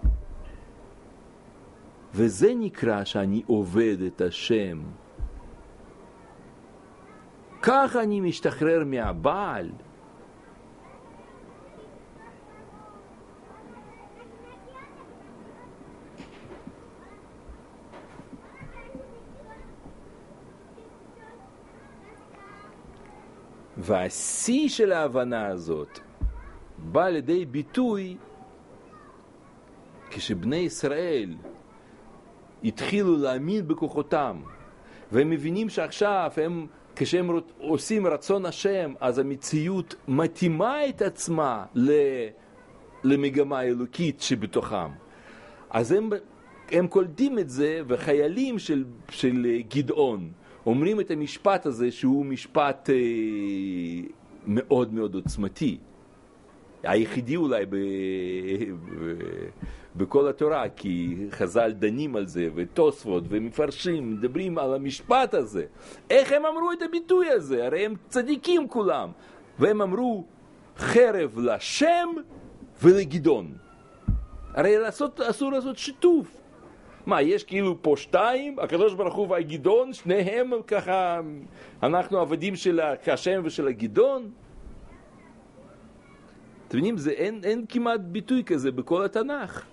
וזה נקרא שאני עובד את השם. כך אני משתחרר מהבעל. והשיא של ההבנה הזאת בא לידי ביטוי כשבני ישראל התחילו להאמין בכוחותם, והם מבינים שעכשיו הם, כשהם עושים רצון השם, אז המציאות מתאימה את עצמה למגמה האלוקית שבתוכם. אז הם, הם קולטים את זה, וחיילים של, של גדעון אומרים את המשפט הזה, שהוא משפט אה, מאוד מאוד עוצמתי. היחידי אולי ב, ב, בכל התורה, כי חז"ל דנים על זה, ותוספות ומפרשים, מדברים על המשפט הזה. איך הם אמרו את הביטוי הזה? הרי הם צדיקים כולם. והם אמרו, חרב לשם ולגדעון. הרי לעשות, אסור לעשות שיתוף. מה, יש כאילו פה שתיים, הקדוש ברוך הוא והגדעון, שניהם ככה, אנחנו עבדים של השם ושל הגדעון? אתם יודעים, זה, אין, אין כמעט ביטוי כזה בכל התנ"ך.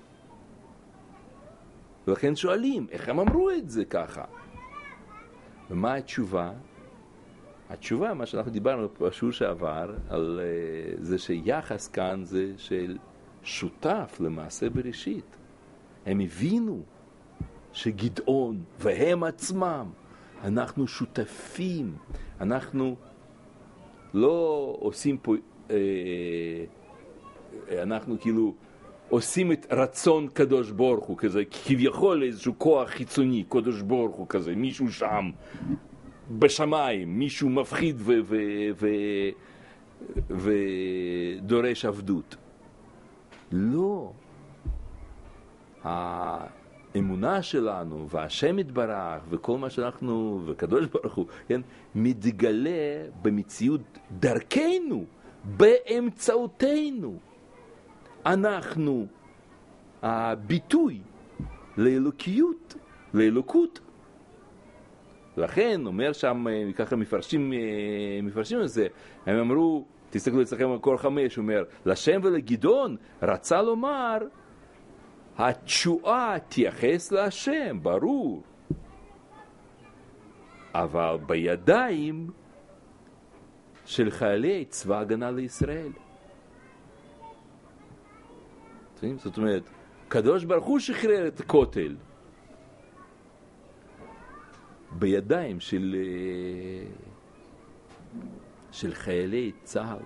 ולכן שואלים, איך הם אמרו את זה ככה? ומה התשובה? התשובה, מה שאנחנו דיברנו בשיעור שעבר, על uh, זה שיחס כאן זה של שותף למעשה בראשית. הם הבינו שגדעון והם עצמם, אנחנו שותפים, אנחנו לא עושים פה, אה, אנחנו כאילו עושים את רצון קדוש ברוך הוא כזה, כביכול איזשהו כוח חיצוני, קדוש ברוך הוא כזה, מישהו שם בשמיים, מישהו מפחיד ו- ו- ו- ודורש עבדות. לא. האמונה שלנו והשם יתברך וכל מה שאנחנו וקדוש ברוך הוא, כן, מתגלה במציאות דרכנו, באמצעותנו. אנחנו הביטוי לאלוקיות, לאלוקות. לכן אומר שם, ככה מפרשים, מפרשים את זה, הם אמרו, תסתכלו אצלכם על קור חמש, הוא אומר, לשם ולגדעון רצה לומר, התשועה תייחס להשם, ברור. אבל בידיים של חיילי צבא הגנה לישראל. זאת אומרת, קדוש ברוך הוא שחרר את הכותל. בידיים של, של חיילי צה"ל.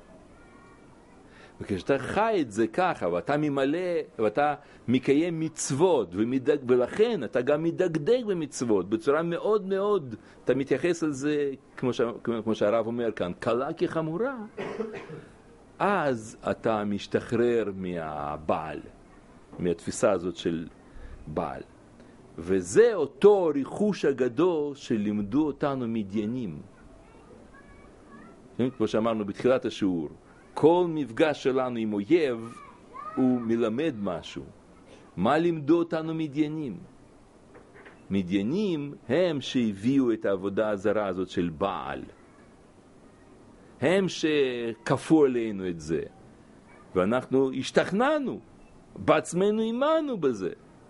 וכשאתה חי את זה ככה, ואתה ממלא, ואתה מקיים מצוות, ומדג, ולכן אתה גם מדגדג במצוות, בצורה מאוד מאוד, אתה מתייחס לזה, כמו, ש, כמו שהרב אומר כאן, קלה כחמורה, אז אתה משתחרר מהבעל, מהתפיסה הזאת של בעל. וזה אותו ריחוש הגדול שלימדו אותנו מדיינים. כמו שאמרנו בתחילת השיעור, כל מפגש שלנו עם אויב הוא מלמד משהו. מה לימדו אותנו מדיינים? מדיינים הם שהביאו את העבודה הזרה הזאת של בעל. הם שכפו עלינו את זה. ואנחנו השתכנענו, בעצמנו אימנו בזה.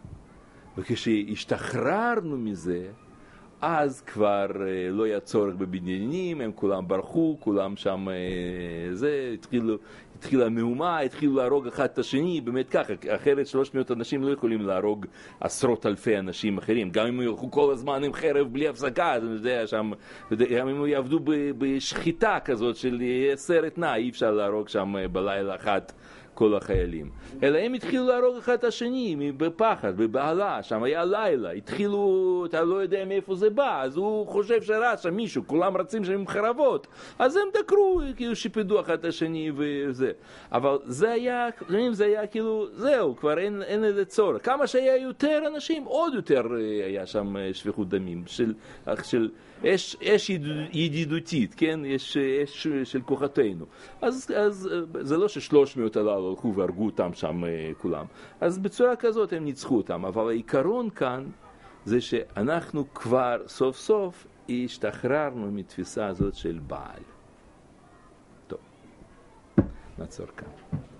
וכשהשתחררנו מזה, אז כבר לא היה צורך בבניינים, הם כולם ברחו, כולם שם, זה, התחילו, התחילה מהומה, התחילו להרוג אחד את השני, באמת ככה, אחרת שלוש מאות אנשים לא יכולים להרוג עשרות אלפי אנשים אחרים, גם אם ילכו כל הזמן עם חרב בלי הפסקה, אתה יודע, שם, גם אם יעבדו בשחיטה כזאת של סרט נע, אי אפשר להרוג שם בלילה אחת כל החיילים. אלא הם התחילו להרוג אחד את השני, בפחד, בבהלה, שם היה לילה, התחילו, אתה לא יודע מאיפה זה בא, אז הוא חושב שראה שם מישהו, כולם רצים שם עם חרבות, אז הם דקרו, כאילו שיפדו אחד את השני וזה. אבל זה היה, זה היה כאילו, זהו, כבר אין, אין איזה צורך. כמה שהיה יותר אנשים, עוד יותר היה שם שפיכות דמים, של, של אש, אש ידידותית, כן? יש אש של כוחתנו. אז, אז זה לא ששלוש מאות הללו הלכו והרגו אותם שם כולם. אז בצורה כזאת הם ניצחו אותם. אבל העיקרון כאן זה שאנחנו כבר סוף סוף השתחררנו מתפיסה הזאת של בעל. טוב, נעצור כאן.